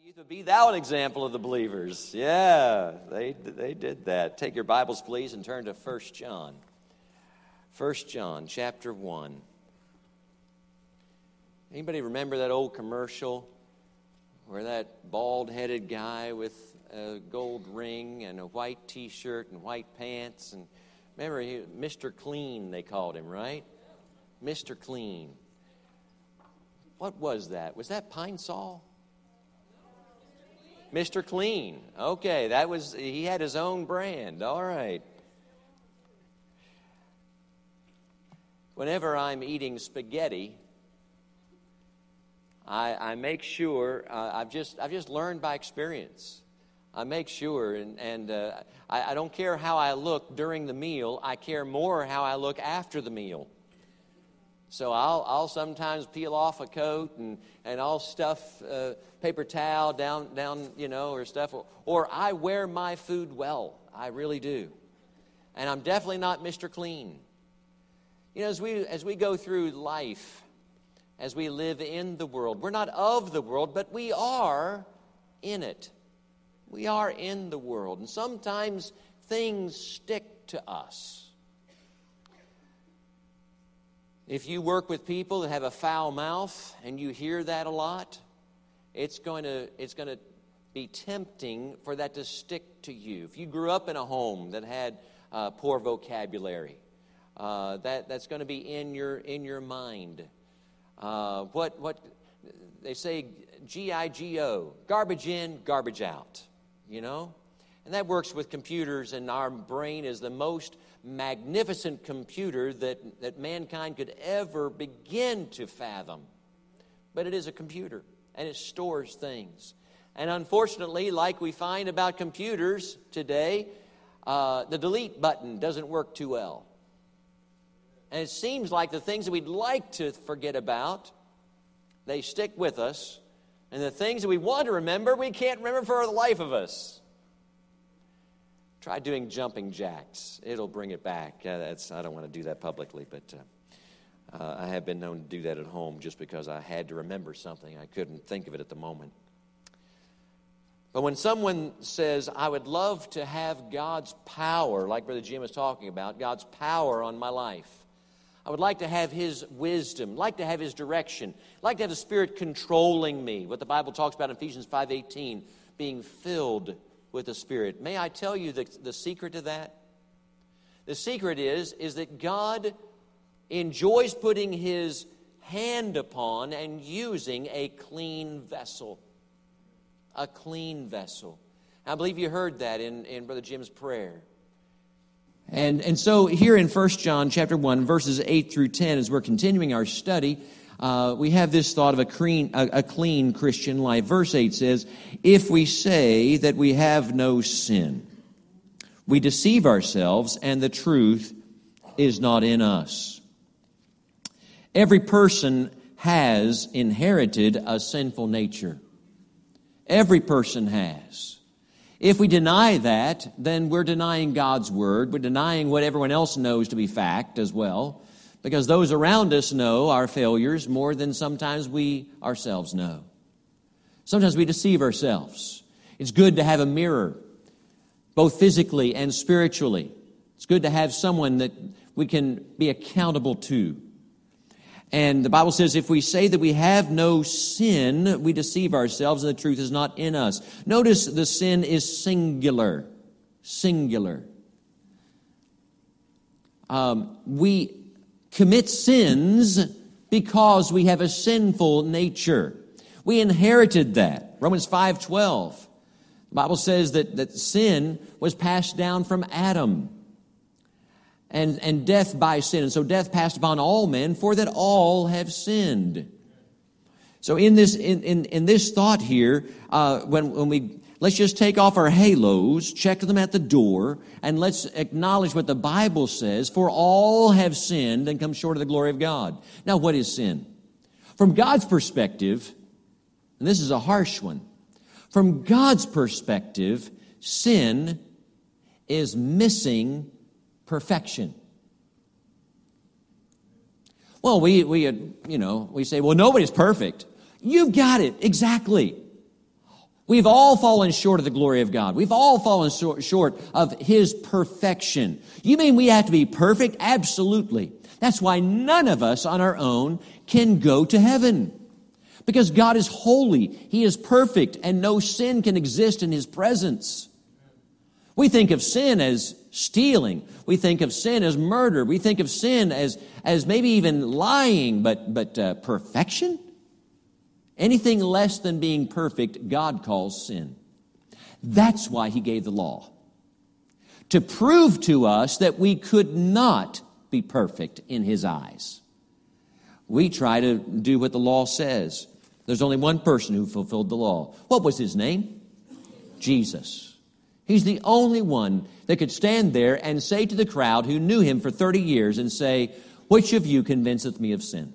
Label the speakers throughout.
Speaker 1: youth would be thou an example of the believers. Yeah, they did that. Take your Bibles, please, and turn to 1 John. 1 John, chapter 1. Anybody remember that old commercial where that bald-headed guy with a gold ring and a white T-shirt and white pants? And remember, Mr. Clean, they called him, right? Mr. Clean. What was that? Was that Pine Sol? Mr. Clean. Okay, he had his own brand. All right. Whenever I'm eating spaghetti, I make sure, I've just learned by experience. I make sure, and I don't care how I look during the meal. I care more how I look after the meal. So I'll sometimes peel off a coat and I'll stuff paper towel down, or stuff. Or I wear my food well. I really do. And I'm definitely not Mr. Clean. As we go through life, as we live in the world, we're not of the world, but we are in it. We are in the world. And sometimes things stick to us. If you work with people that have a foul mouth and you hear that a lot, it's going to be tempting for that to stick to you. If you grew up in a home that had poor vocabulary, that's going to be in your mind. What they say, GIGO, garbage in, garbage out. And that works with computers, and our brain is the most magnificent computer that mankind could ever begin to fathom. But it is a computer, and it stores things. And unfortunately, like we find about computers today, the delete button doesn't work too well. And it seems like the things that we'd like to forget about, they stick with us. And the things that we want to remember, we can't remember for the life of us. Try doing jumping jacks. It'll bring it back. I don't want to do that publicly, but I have been known to do that at home just because I had to remember something. I couldn't think of it at the moment. But when someone says, I would love to have God's power, like Brother Jim was talking about, God's power on my life. I would like to have His wisdom, like to have His direction, like to have the Spirit controlling me, what the Bible talks about in Ephesians 5:18, being filled with the Spirit. May I tell you the secret to that? The secret is that God enjoys putting His hand upon and using a clean vessel. A clean vessel. I believe you heard that in Brother Jim's prayer. And so here in 1 John chapter 1, verses 8 through 10, as we're continuing our study, we have this thought of a clean Christian life. Verse 8 says, if we say that we have no sin, we deceive ourselves and the truth is not in us. Every person has inherited a sinful nature. Every person has. If we deny that, then we're denying God's word. We're denying what everyone else knows to be fact as well. Because those around us know our failures more than sometimes we ourselves know. Sometimes we deceive ourselves. It's good to have a mirror, both physically and spiritually. It's good to have someone that we can be accountable to. And the Bible says if we say that we have no sin, we deceive ourselves and the truth is not in us. Notice the sin is singular. Singular. We commit sins because we have a sinful nature. We inherited that. Romans 5:12. The Bible says that sin was passed down from Adam. And death by sin. And so death passed upon all men, for that all have sinned. So in this thought here, let's just take off our halos, check them at the door, and let's acknowledge what the Bible says, for all have sinned and come short of the glory of God. Now, what is sin? From God's perspective, and this is a harsh one, from God's perspective, sin is missing perfection. Well, we say, well, nobody's perfect. You've got it, exactly.
Speaker 2: We've all fallen short of the glory of God. We've all fallen short of His perfection. You mean we have to be perfect? Absolutely. That's why none of us on our own can go to heaven. Because God is holy, He is perfect, and no sin can exist in His presence. We think of sin as stealing. We think of sin as murder. We think of sin as maybe even lying, but perfection? Anything less than being perfect, God calls sin. That's why He gave the law. To prove to us that we could not be perfect in His eyes. We try to do what the law says. There's only one person who fulfilled the law. What was His name? Jesus. He's the only one that could stand there and say to the crowd who knew Him for 30 years and say, "Which of you convinceth me of sin?"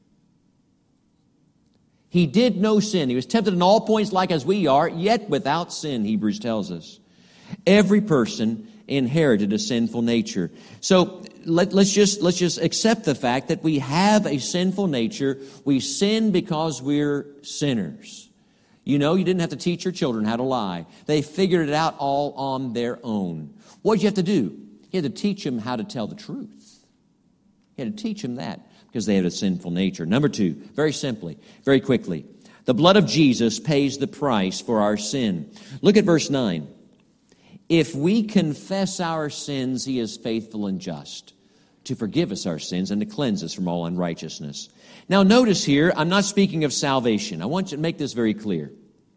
Speaker 2: He did no sin. He was tempted in all points like as we are, yet without sin, Hebrews tells us. Every person inherited a sinful nature. So let's just accept the fact that we have a sinful nature. We sin because we're sinners. You know, you didn't have to teach your children how to lie. They figured it out all on their own. What did you have to do? You had to teach them how to tell the truth. You had to teach them that, because they had a sinful nature. Number two, very simply, very quickly, the blood of Jesus pays the price for our sin. Look at verse 9. If we confess our sins, He is faithful and just to forgive us our sins and to cleanse us from all unrighteousness. Now notice here, I'm not speaking of salvation. I want you to make this very clear.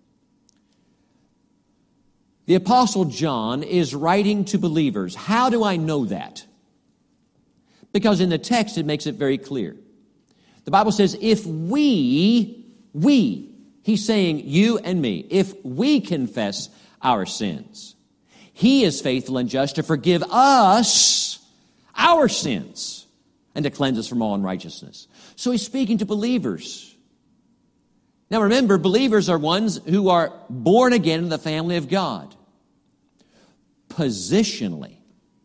Speaker 2: The Apostle John is writing to believers. How do I know that? Because in the text it makes it very clear. The Bible says, if we, He's saying you and me, if we confess our sins, He is faithful and just to forgive us our sins and to cleanse us from all unrighteousness. So He's speaking to believers. Now remember, believers are ones who are born again in the family of God. Positionally,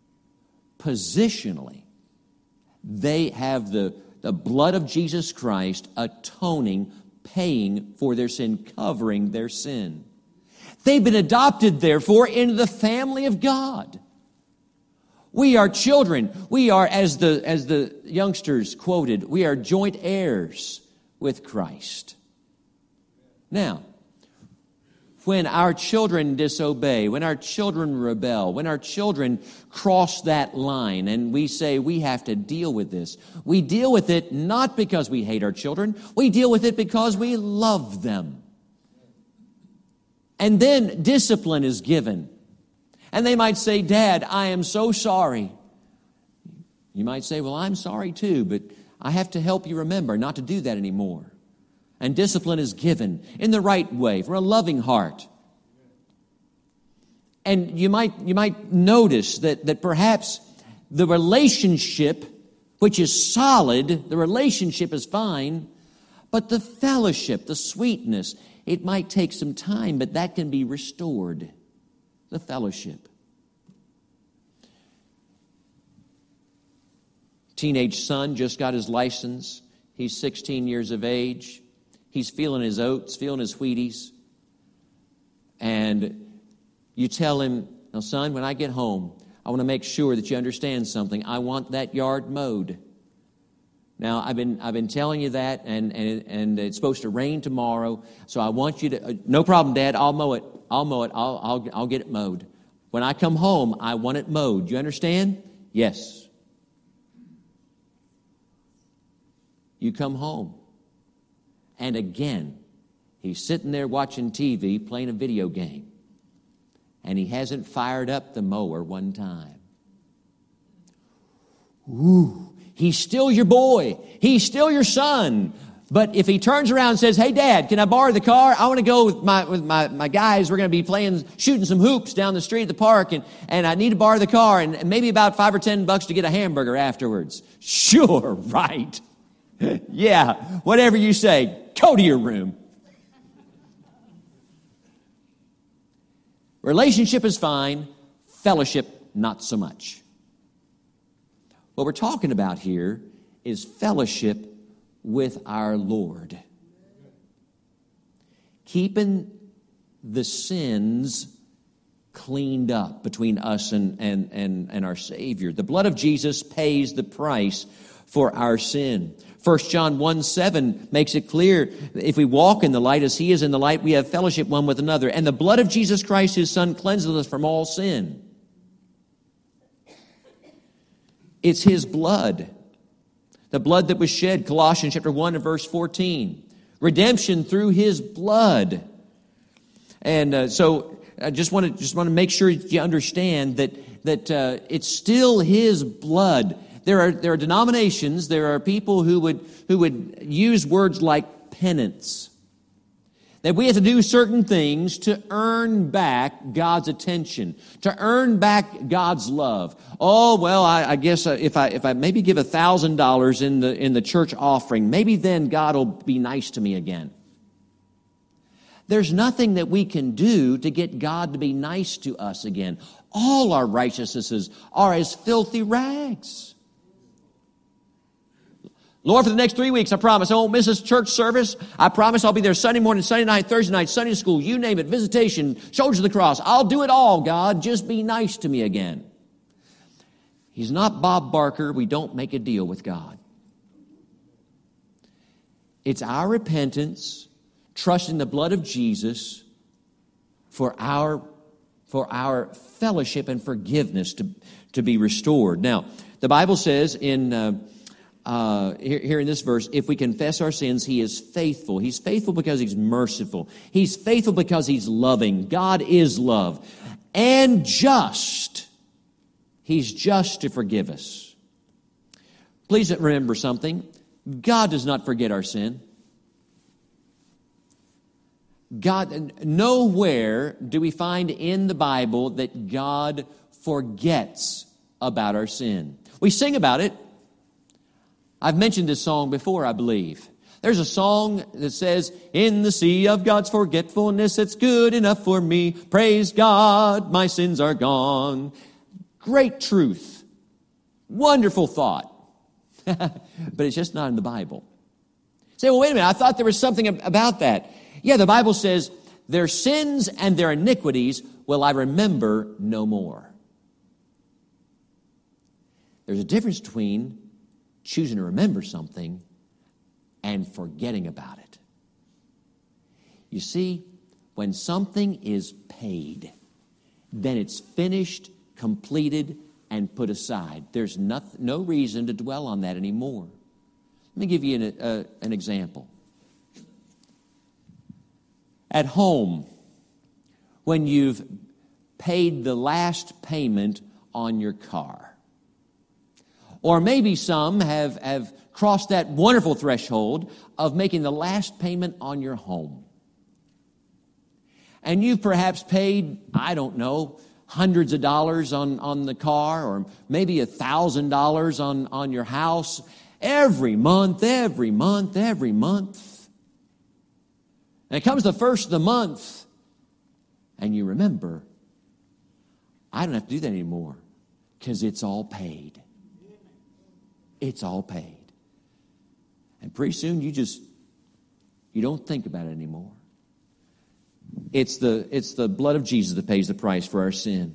Speaker 2: they have the blood of Jesus Christ atoning, paying for their sin, covering their sin. They've been adopted, therefore, into the family of God. We are children. We are, as the youngsters quoted, we are joint heirs with Christ. Now, when our children disobey, when our children rebel, when our children cross that line and we say we have to deal with this, we deal with it not because we hate our children, we deal with it because we love them. And then discipline is given. And they might say, "Dad, I am so sorry." You might say, "Well, I'm sorry too, but I have to help you remember not to do that anymore." And discipline is given in the right way, from a loving heart. And you might notice that perhaps the relationship, which is solid, the relationship is fine, but the fellowship, the sweetness, it might take some time, but that can be restored. The fellowship. Teenage son just got his license. He's 16 years of age. He's feeling his oats, feeling his Wheaties. And you tell him, "Now, son, when I get home, I want to make sure that you understand something. I want that yard mowed." Now, I've been telling you that, and it's supposed to rain tomorrow, so I want you to. No problem, Dad. I'll mow it. I'll get it mowed. When I come home, I want it mowed. You understand? Yes. You come home. And again, he's sitting there watching TV, playing a video game. And he hasn't fired up the mower one time. Ooh, he's still your boy. He's still your son. But if he turns around and says, "Hey, Dad, can I borrow the car? I want to go with my guys. We're going to be shooting some hoops down the street at the park, and I need to borrow the car, and maybe about $5 or $10 to get a hamburger afterwards." Sure, right. Yeah, whatever you say, go to your room. Relationship is fine, fellowship not so much. What we're talking about here is fellowship with our Lord. Keeping the sins cleaned up between us and our Savior. The blood of Jesus pays the price for our sin. 1 John 1:7 makes it clear, if we walk in the light as He is in the light, we have fellowship one with another. And the blood of Jesus Christ, His Son, cleanses us from all sin. It's His blood. The blood that was shed, Colossians chapter 1 and verse 14. Redemption through His blood. And so I just want to make sure you understand that it's still His blood. There are denominations, there are people who would use words like penance. That we have to do certain things to earn back God's attention, to earn back God's love. Oh, well, I guess if I maybe give $1,000 in the church offering, maybe then God will be nice to me again. There's nothing that we can do to get God to be nice to us again. All our righteousnesses are as filthy rags. Lord, for the next 3 weeks, I promise I won't miss this church service. I promise I'll be there Sunday morning, Sunday night, Thursday night, Sunday school, you name it, visitation, Soldiers of the Cross. I'll do it all, God. Just be nice to me again. He's not Bob Barker. We don't make a deal with God. It's our repentance, trusting the blood of Jesus for our fellowship and forgiveness to be restored. Now, the Bible says in here in this verse, if we confess our sins, He is faithful. He's faithful because He's merciful. He's faithful because He's loving. God is love. And just. He's just to forgive us. Please remember something. God does not forget our sin. God, nowhere do we find in the Bible that God forgets about our sin. We sing about it. I've mentioned this song before, I believe. There's a song that says, in the sea of God's forgetfulness, it's good enough for me. Praise God, my sins are gone. Great truth. Wonderful thought. But it's just not in the Bible. You say, well, wait a minute, I thought there was something about that. Yeah, the Bible says, their sins and their iniquities will I remember no more. There's a difference between choosing to remember something and forgetting about it. You see, when something is paid, then it's finished, completed, and put aside. There's no reason to dwell on that anymore. Let me give you an example. At home, when you've paid the last payment on your car, or maybe some have crossed that wonderful threshold of making the last payment on your home. And you've perhaps paid, I don't know, hundreds of dollars on the car, or maybe $1,000 on your house every month. And it comes the first of the month, and you remember, I don't have to do that anymore because it's all paid. It's all paid. And pretty soon you don't think about it anymore. It's the blood of Jesus that pays the price for our sin.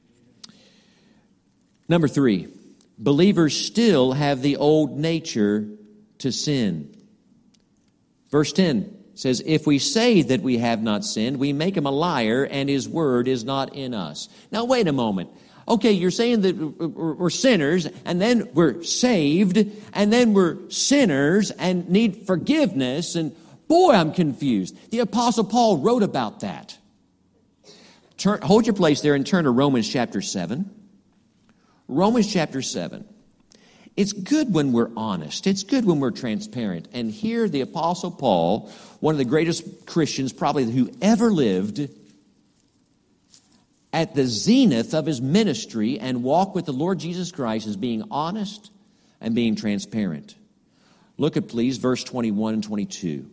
Speaker 2: Number 3, believers still have the old nature to sin. Verse 10 says, if we say that we have not sinned, we make Him a liar, and His word is not in us. Now, wait a moment. Okay, you're saying that we're sinners, and then we're saved, and then we're sinners and need forgiveness, and boy, I'm confused. The Apostle Paul wrote about that. Hold your place there and turn to Romans chapter 7. Romans chapter 7. It's good when we're honest. It's good when we're transparent. And here the Apostle Paul, one of the greatest Christians probably who ever lived, at the zenith of his ministry and walk with the Lord Jesus Christ, is being honest and being transparent. Look at, please, verse 21 and 22.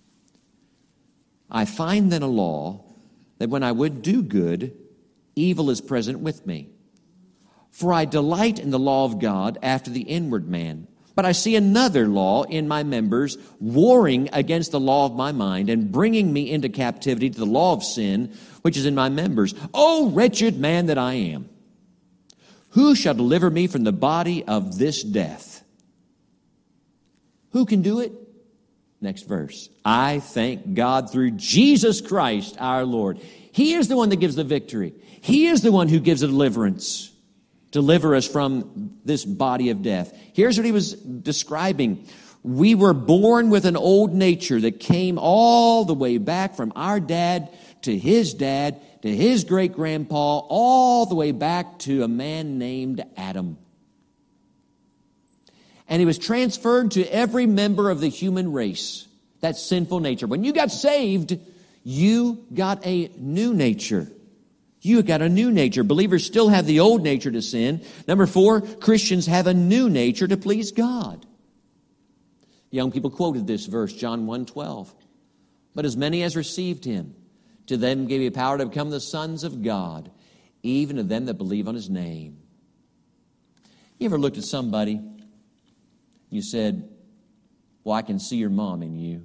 Speaker 2: I find then a law that when I would do good, evil is present with me. For I delight in the law of God after the inward man, But I see another law in my members, warring against the law of my mind and bringing me into captivity to the law of sin, which is in my members. O wretched man that I am! Who shall deliver me from the body of this death? Who can do it? Next verse. I thank God through Jesus Christ our Lord. He is the one that gives the victory. He is the one who gives the deliverance. Deliver us from this body of death. Here's what he was describing. We were born with an old nature that came all the way back from our dad to his great-grandpa, all the way back to a man named Adam. And he was transferred to every member of the human race, that sinful nature. When you got saved, you got a new nature. You got a new nature. Believers still have the old nature to sin. Number 4, Christians have a new nature to please God. Young people quoted this verse, John 1:12. But as many as received him, to them gave he power to become the sons of God, even to them that believe on his name. You ever looked at somebody, you said, well, I can see your mom in you.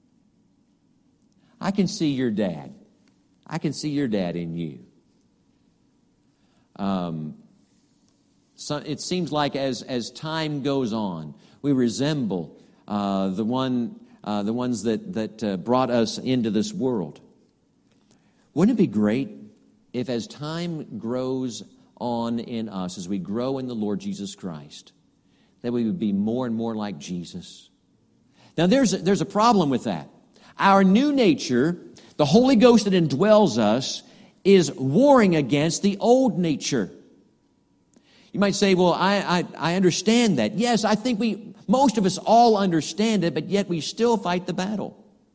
Speaker 2: I can see your dad. I can see your dad in you. So it seems like as time goes on, we resemble the ones that brought us into this world. Wouldn't it be great if as time grows on in us, as we grow in the Lord Jesus Christ, that we would be more and more like Jesus? Now there's a problem with that. Our new nature, the Holy Ghost that indwells us, is warring against the old nature. You might say, well, I understand that. Yes, I think most of us all understand it, but yet we still fight the battle.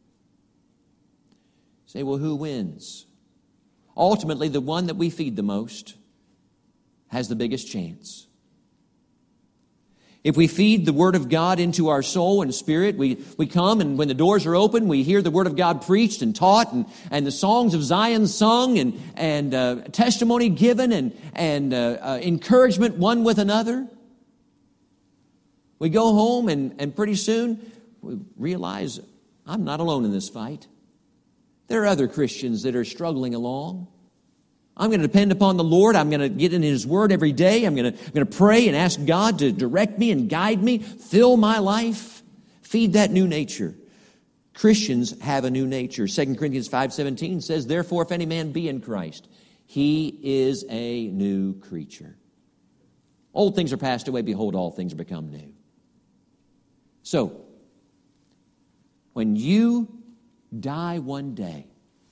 Speaker 2: You say, well, who wins? Ultimately, the one that we feed the most has the biggest chance. If we feed the Word of God into our soul and spirit, we come, and when the doors are open, we hear the Word of God preached and taught, and the songs of Zion sung, and testimony given, and encouragement one with another. We go home, and pretty soon we realize, I'm not alone in this fight. There are other Christians that are struggling along. I'm going to depend upon the Lord. I'm going to get in His Word every day. I'm going to pray and ask God to direct me and guide me, fill my life, feed that new nature. Christians have a new nature. 2 Corinthians 5:17 says, therefore, if any man be in Christ, he is a new creature. Old things are passed away. Behold, all things are become new. So, when you die one day,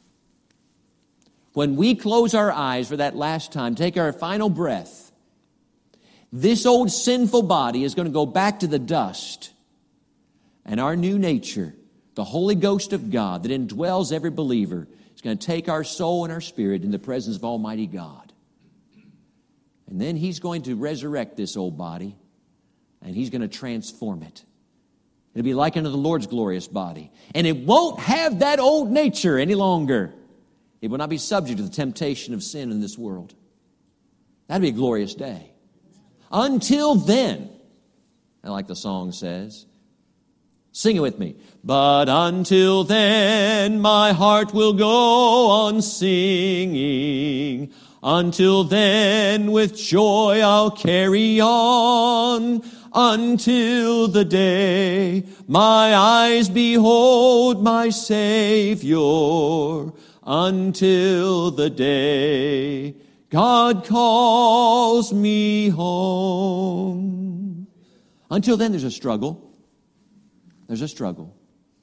Speaker 2: when we close our eyes for that last time, take our final breath, this old sinful body is going to go back to the dust. And our new nature, the Holy Ghost of God that indwells every believer, is going to take our soul and our spirit in the presence of Almighty God. And then He's going to resurrect this old body, and He's going to transform it. It'll be like unto the Lord's glorious body. And it won't have that old nature any longer. It will not be subject to the temptation of sin in this world. That'd be a glorious day. Until then, and like the song says, sing it with me. But until then, my heart will go on singing. Until then, with joy I'll carry on. Until the day my eyes behold my Savior. Until the day God calls me home. Until then, there's a struggle. There's a struggle.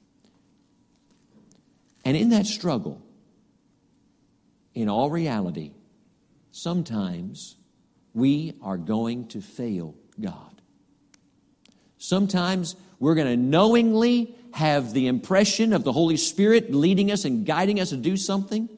Speaker 2: And in that struggle, in all reality, sometimes we are going to fail God. Sometimes we're going to knowingly have the impression of the Holy Spirit leading us and guiding us to do something,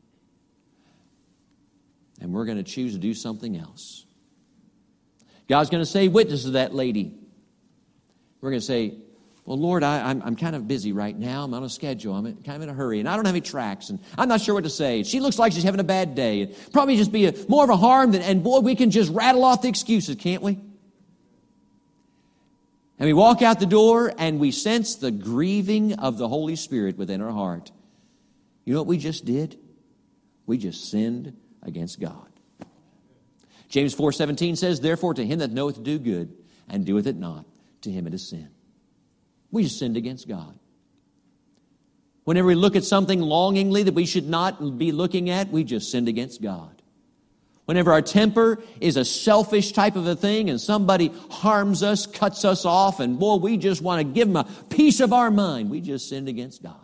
Speaker 2: and we're going to choose to do something else. God's going to say, witness to that lady. We're going to say, well, Lord, I'm kind of busy right now. I'm on a schedule. I'm kind of in a hurry, and I don't have any tracks, and I'm not sure what to say. She looks like she's having a bad day. It'd probably just be more of a harm, and boy, we can just rattle off the excuses, can't we? And we walk out the door and we sense the grieving of the Holy Spirit within our heart. You know what we just did? We just sinned against God. James 4:17 says, therefore to him that knoweth to do good and doeth it not, to him it is sin. We just sinned against God. Whenever we look at something longingly that we should not be looking at, we just sinned against God. Whenever our temper is a selfish type of a thing and somebody harms us, cuts us off, and boy, we just want to give them a piece of our mind, we just sinned against God.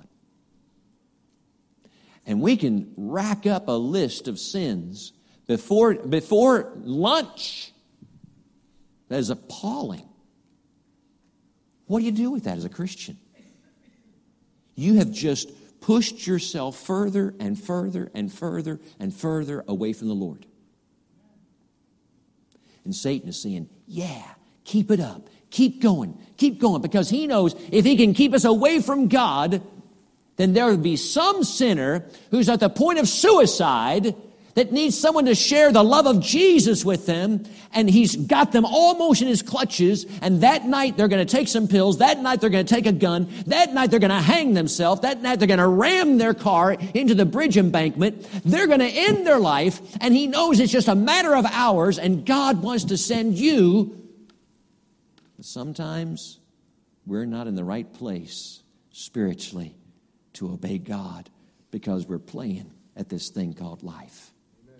Speaker 2: And we can rack up a list of sins before lunch that is appalling. What do you do with that as a Christian? You have just pushed yourself further and further and further and further away from the Lord. And Satan is saying, yeah, keep it up. Keep going, because he knows if he can keep us away from God, then there will be some sinner who's at the point of suicide that needs someone to share the love of Jesus with them, and he's got them almost in his clutches, and that night they're going to take some pills, that night they're going to take a gun, that night they're going to hang themselves, that night they're going to ram their car into the bridge embankment, they're going to end their life, and he knows it's just a matter of hours, and God wants to send you. But sometimes we're not in the right place spiritually to obey God because we're playing at this thing called life.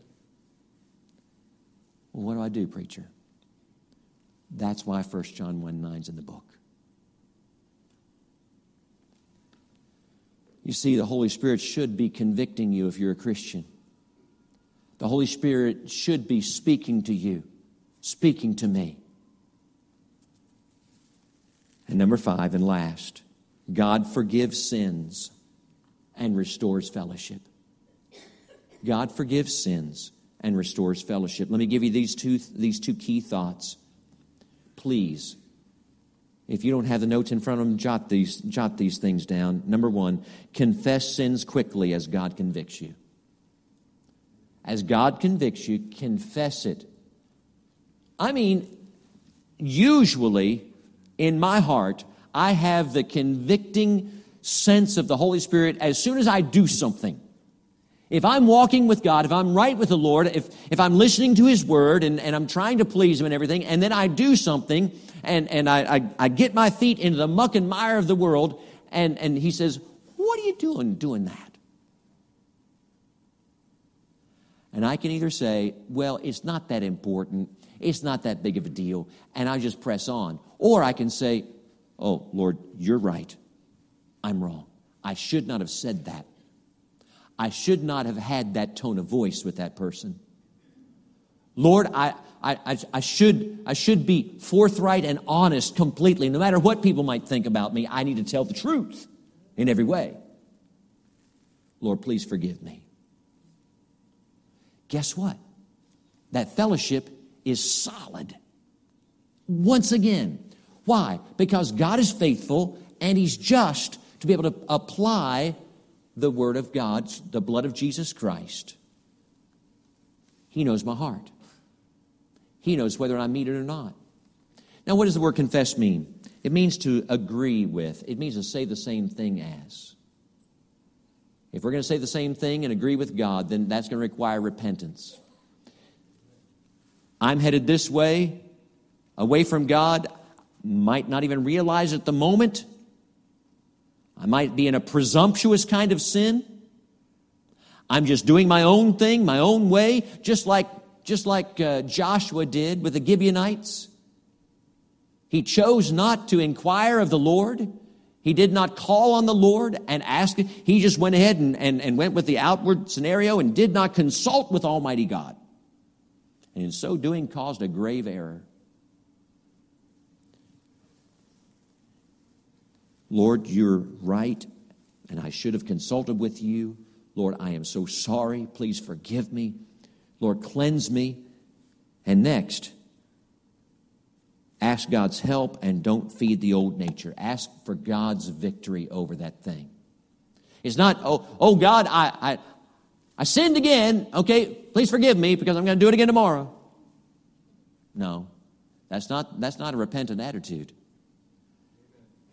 Speaker 2: Well, what do I do, preacher? That's why 1 John 1:9 is in the book. You see, the Holy Spirit should be convicting you if you're a Christian. The Holy Spirit should be speaking to you, speaking to me. And number 5 and last, God forgives sins and restores fellowship. God forgives sins and restores fellowship. Let me give you these two key thoughts. Please, if you don't have the notes in front of them, jot these things down. Number 1, confess sins quickly as God convicts you. As God convicts you, confess it. I mean, usually in my heart, I have the convicting sense of the Holy Spirit as soon as I do something. If I'm walking with God, if I'm right with the Lord, if I'm listening to His Word and I'm trying to please Him and everything, and then I do something and I get my feet into the muck and mire of the world, and He says, what are you doing that? And I can either say, well, it's not that important, it's not that big of a deal, and I just press on. Or I can say, oh, Lord, you're right. I'm wrong. I should not have said that. I should not have had that tone of voice with that person. Lord, I should be forthright and honest completely. No matter what people might think about me, I need to tell the truth in every way. Lord, please forgive me. Guess what? That fellowship is solid. Once again. Why? Because God is faithful and He's just to be able to apply the Word of God, the blood of Jesus Christ. He knows my heart. He knows whether I mean it or not. Now, what does the word confess mean? It means to agree with. It means to say the same thing as. If we're going to say the same thing and agree with God, then that's going to require repentance. I'm headed this way, away from God. Might not even realize at the moment. I might be in a presumptuous kind of sin. I'm just doing my own thing, my own way, just like Joshua did with the Gibeonites. He chose not to inquire of the Lord. He did not call on the Lord and ask. He just went ahead and went with the outward scenario and did not consult with Almighty God. And in so doing caused a grave error. Lord, you're right, and I should have consulted with you. Lord, I am so sorry. Please forgive me. Lord, cleanse me. And next, ask God's help and don't feed the old nature. Ask for God's victory over that thing. It's not, oh God, I sinned again. Okay, please forgive me because I'm going to do it again tomorrow. No, that's not a repentant attitude.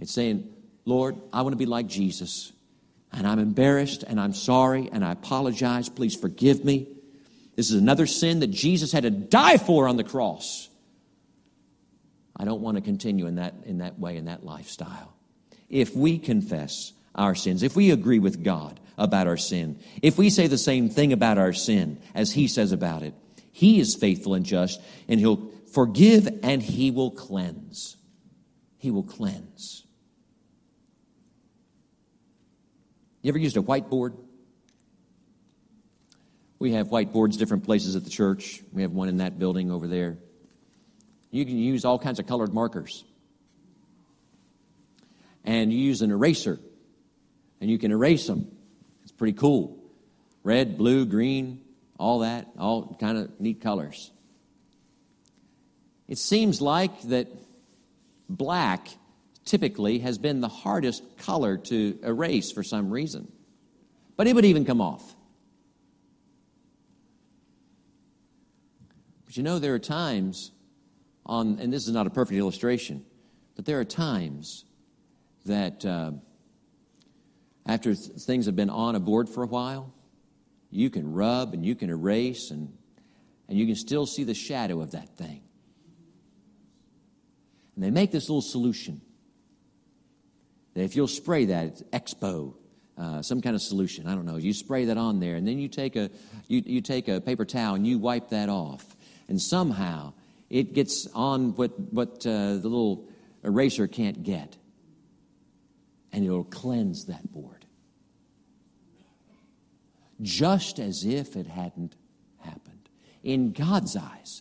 Speaker 2: It's saying, Lord, I want to be like Jesus. And I'm embarrassed, and I'm sorry, and I apologize. Please forgive me. This is another sin that Jesus had to die for on the cross. I don't want to continue in that way, in that lifestyle. If we confess our sins, if we agree with God about our sin, if we say the same thing about our sin as He says about it, He is faithful and just, and He'll forgive and He will cleanse. He will cleanse. You ever used a whiteboard? We have whiteboards different places at the church. We have one in that building over there. You can use all kinds of colored markers. And you use an eraser. And you can erase them. It's pretty cool. Red, blue, green, all that, all kind of neat colors. It seems like that black typically has been the hardest color to erase for some reason. But it would even come off. But you know, there are times and this is not a perfect illustration, but there are times that after things have been on a board for a while, you can rub and you can erase and you can still see the shadow of that thing. And they make this little solution. That if you'll spray that, it's Expo, some kind of solution, I don't know. You spray that on there, and then you take a paper towel and you wipe that off. And somehow it gets on what the little eraser can't get. And it'll cleanse that board. Just as if it hadn't happened. In God's eyes,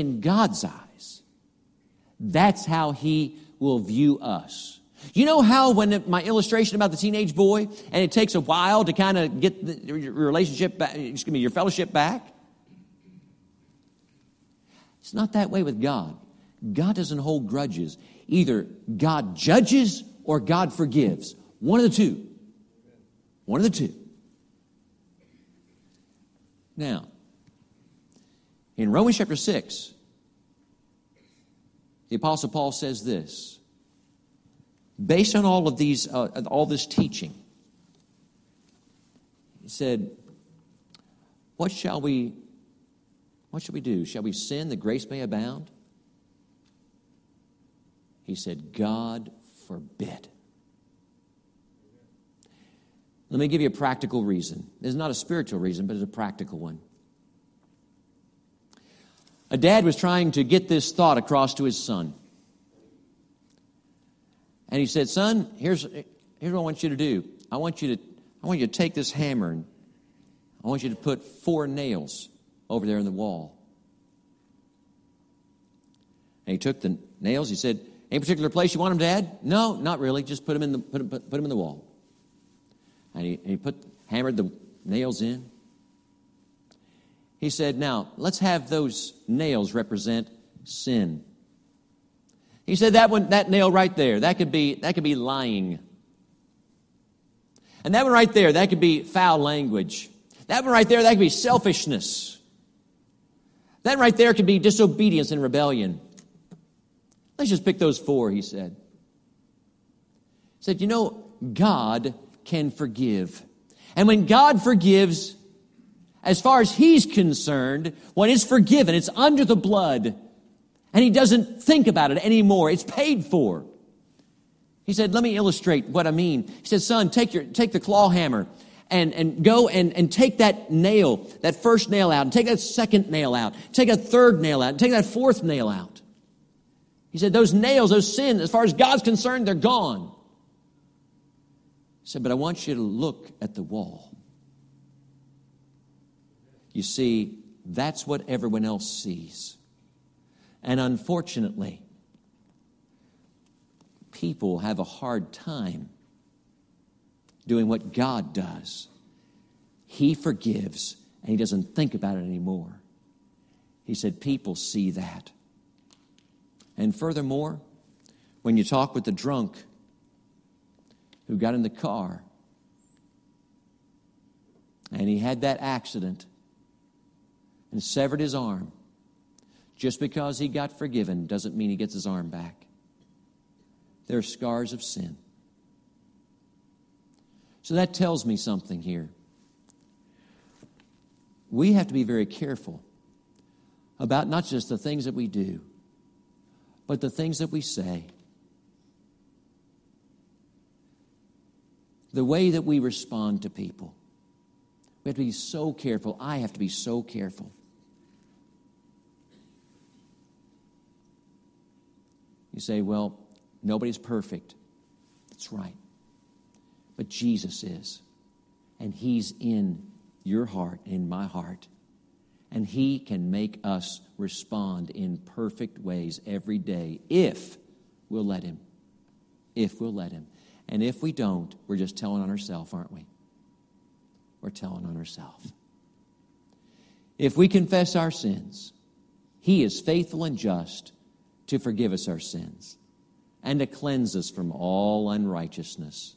Speaker 2: that's how He will view us. You know how when my illustration about the teenage boy, and it takes a while to kind of get your relationship back, your fellowship back? It's not that way with God. God doesn't hold grudges. Either God judges or God forgives. One of the two. One of the two. Now, in Romans chapter 6, the Apostle Paul says this. Based on all of these, all this teaching, he said, what shall we do? Shall we sin that grace may abound? He said, God forbid. Let me give you a practical reason. It's not a spiritual reason, but it's a practical one. A dad was trying to get this thought across to his son. And he said, son, here's what I want you to do. I want you to take this hammer and I want you to put 4 nails over there in the wall. And he took the nails. He said, any particular place you want them, Dad? No, not really. Just put them in the wall. And he hammered the nails in. He said, now, let's have those nails represent sin. He said that nail right there, that could be lying. And that one right there, that could be foul language. That one right there, that could be selfishness. That right there could be disobedience and rebellion. Let's just pick those 4, he said. He said, you know, God can forgive. And when God forgives, as far as He's concerned, when it's forgiven, it's under the blood. And He doesn't think about it anymore. It's paid for. He said, let me illustrate what I mean. He said, son, take the claw hammer and go and take that nail, that first nail out, and take that second nail out, take a third nail out, and take that fourth nail out. He said, those nails, those sins, as far as God's concerned, they're gone. He said, but I want you to look at the wall. You see, that's what everyone else sees. And unfortunately, people have a hard time doing what God does. He forgives, and He doesn't think about it anymore. He said people see that. And furthermore, when you talk with the drunk who got in the car and he had that accident and severed his arm, just because he got forgiven doesn't mean he gets his arm back. They're scars of sin. So that tells me something here. We have to be very careful about not just the things that we do, but the things that we say. The way that we respond to people. We have to be so careful. I have to be so careful. You say, well, nobody's perfect. That's right. But Jesus is. And He's in your heart, in my heart. And He can make us respond in perfect ways every day if we'll let Him. If we'll let Him. And if we don't, we're just telling on ourselves, aren't we? We're telling on ourselves. If we confess our sins, He is faithful and just to forgive us our sins and to cleanse us from all unrighteousness.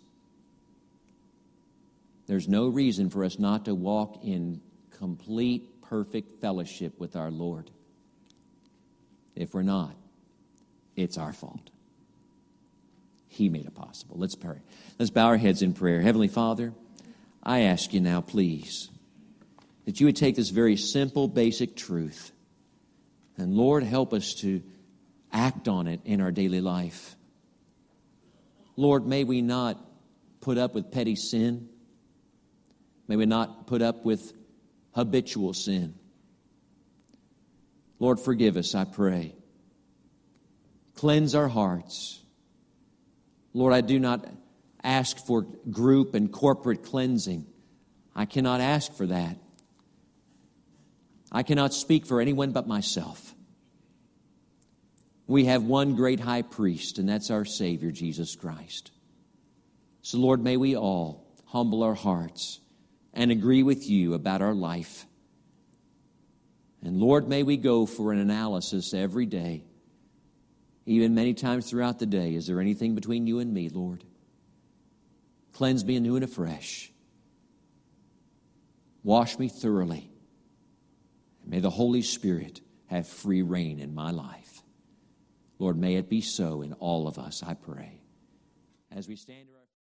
Speaker 2: There's no reason for us not to walk in complete, perfect fellowship with our Lord. If we're not, it's our fault. He made it possible. Let's pray. Let's bow our heads in prayer. Heavenly Father, I ask you now, please, that you would take this very simple, basic truth, and Lord, help us to act on it in our daily life. Lord, may we not put up with petty sin. May we not put up with habitual sin. Lord, forgive us, I pray. Cleanse our hearts. Lord, I do not ask for group and corporate cleansing. I cannot ask for that. I cannot speak for anyone but myself. We have one great high priest, and that's our Savior, Jesus Christ. So, Lord, may we all humble our hearts and agree with you about our life. And, Lord, may we go for an analysis every day, even many times throughout the day. Is there anything between you and me, Lord? Cleanse me anew and afresh. Wash me thoroughly. May the Holy Spirit have free reign in my life. Lord, may it be so in all of us, I pray. As we stand to our